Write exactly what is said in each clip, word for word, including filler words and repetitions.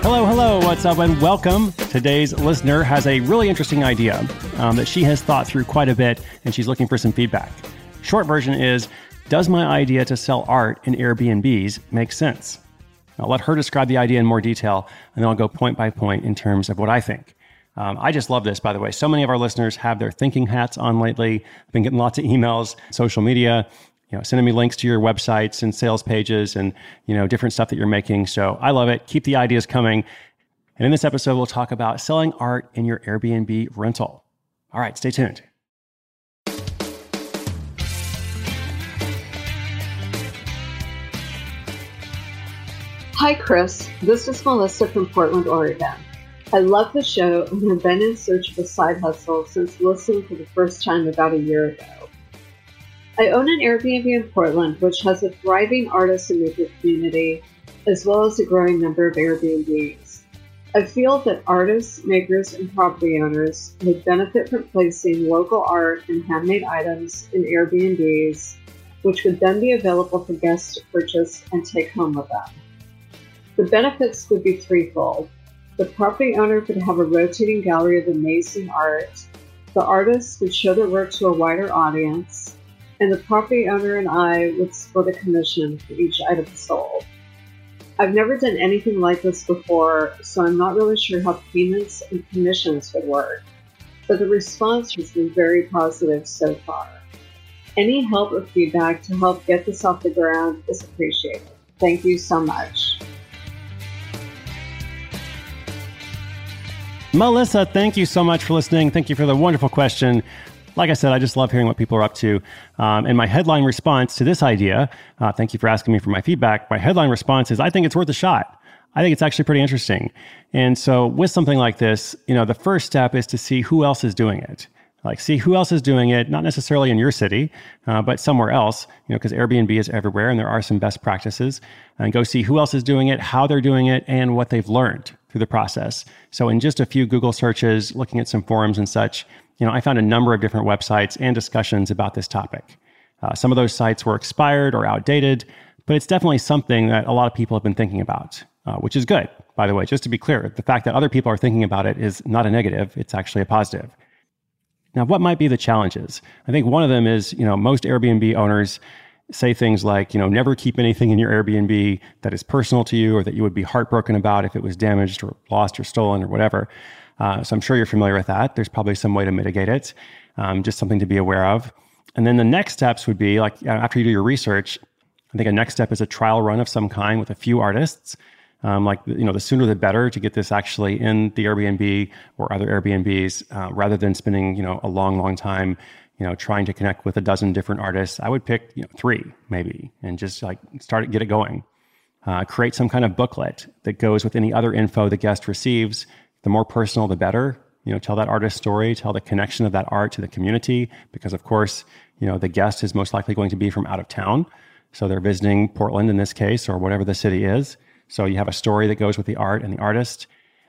Hello, hello, what's up, and welcome. Today's listener has a really interesting idea um, that she has thought through quite a bit, and she's looking for some feedback. Short version is, does my idea to sell art in Airbnbs make sense? I'll let her describe the idea in more detail, and then I'll go point by point in terms of what I think. Um, I just love this, by the way. So many of our listeners have their thinking hats on lately. I've been getting lots of emails, social media, you know, sending me links to your websites and sales pages and, you know, different stuff that you're making. So I love it. Keep the ideas coming. And in this episode, we'll talk about selling art in your Airbnb rental. All right, stay tuned. Hi, Chris. This is Melissa from Portland, Oregon. I love the show and have been in search of a side hustle since listening for the first time about a year ago. I own an Airbnb in Portland, which has a thriving artist and maker community, as well as a growing number of Airbnbs. I feel that artists, makers, and property owners would benefit from placing local art and handmade items in Airbnbs, which would then be available for guests to purchase and take home with them. The benefits would be threefold. The property owner could have a rotating gallery of amazing art, the artists would show their work to a wider audience, and the property owner and I would split a commission for each item sold. I've never done anything like this before, so I'm not really sure how payments and commissions would work, but the response has been very positive so far. Any help or feedback to help get this off the ground is appreciated. Thank you so much. Melissa, thank you so much for listening. Thank you for the wonderful question. Like I said, I just love hearing what people are up to. Um, and my headline response to this idea, uh, thank you for asking me for my feedback. My headline response is, I think it's worth a shot. I think it's actually pretty interesting. And so with something like this, you know, the first step is to see who else is doing it. Like, see who else is doing it, not necessarily in your city, uh, but somewhere else, you know, because Airbnb is everywhere and there are some best practices. And go see who else is doing it, how they're doing it, and what they've learned through the process. So in just a few Google searches, looking at some forums and such, you know, I found a number of different websites and discussions about this topic. Uh, some of those sites were expired or outdated, but it's definitely something that a lot of people have been thinking about, uh, which is good, by the way. Just to be clear, the fact that other people are thinking about it is not a negative. It's actually a positive. Now, what might be the challenges? I think one of them is, you know, most Airbnb owners say things like, you know, never keep anything in your Airbnb that is personal to you or that you would be heartbroken about if it was damaged or lost or stolen or whatever. Uh, so I'm sure you're familiar with that. There's probably some way to mitigate it, um, just something to be aware of. And then the next steps would be, like, after you do your research, I think a next step is a trial run of some kind with a few artists. Um, like, you know, the sooner the better to get this actually in the Airbnb or other Airbnbs, uh, rather than spending, you know, a long, long time, you know, trying to connect with a dozen different artists. I would pick, you know, three maybe, and just like start it, get it going. Uh, create some kind of booklet that goes with any other info the guest receives. The more personal, the better. You know, tell that artist's story, tell the connection of that art to the community, because of course, you know, the guest is most likely going to be from out of town. So they're visiting Portland in this case, or whatever the city is. So you have a story that goes with the art and the artist.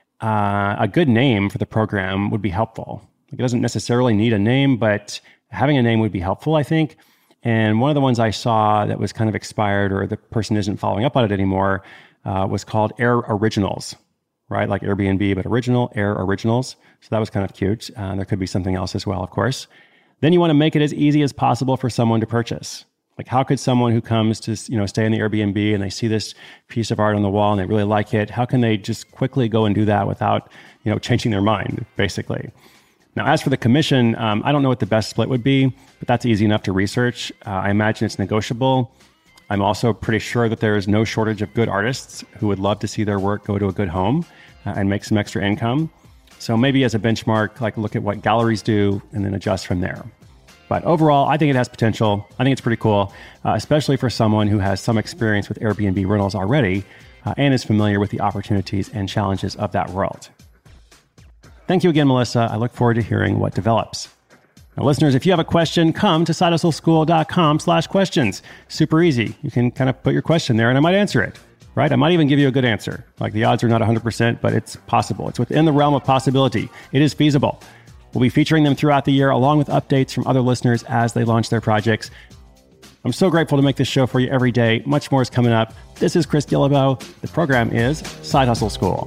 Uh, a good name for the program would be helpful. Like, it doesn't necessarily need a name, but having a name would be helpful, I think. And one of the ones I saw that was kind of expired, or the person isn't following up on it anymore, uh, was called Air Originals, right? Like Airbnb, but original, Air Originals. So that was kind of cute. Uh, there could be something else as well, of course. Then you want to make it as easy as possible for someone to purchase. Like, how could someone who comes to, you know, stay in the Airbnb and they see this piece of art on the wall and they really like it, how can they just quickly go and do that without, you know, changing their mind, basically? Now, as for the commission, um, I don't know what the best split would be, but that's easy enough to research. Uh, I imagine it's negotiable. I'm also pretty sure that there is no shortage of good artists who would love to see their work go to a good home uh, and make some extra income. So maybe as a benchmark, like, look at what galleries do and then adjust from there. But overall, I think it has potential. I think it's pretty cool, uh, especially for someone who has some experience with Airbnb rentals already uh, and is familiar with the opportunities and challenges of that world. Thank you again, Melissa. I look forward to hearing what develops. Now, listeners, if you have a question, come to sidehustleschool.com slash questions. Super easy. You can kind of put your question there and I might answer it, right? I might even give you a good answer. Like, the odds are not one hundred percent, but it's possible. It's within the realm of possibility. It is feasible. We'll be featuring them throughout the year, along with updates from other listeners as they launch their projects. I'm so grateful to make this show for you every day. Much more is coming up. This is Chris Guillebeau. The program is Side Hustle School.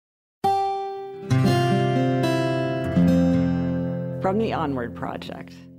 From the Onward Project.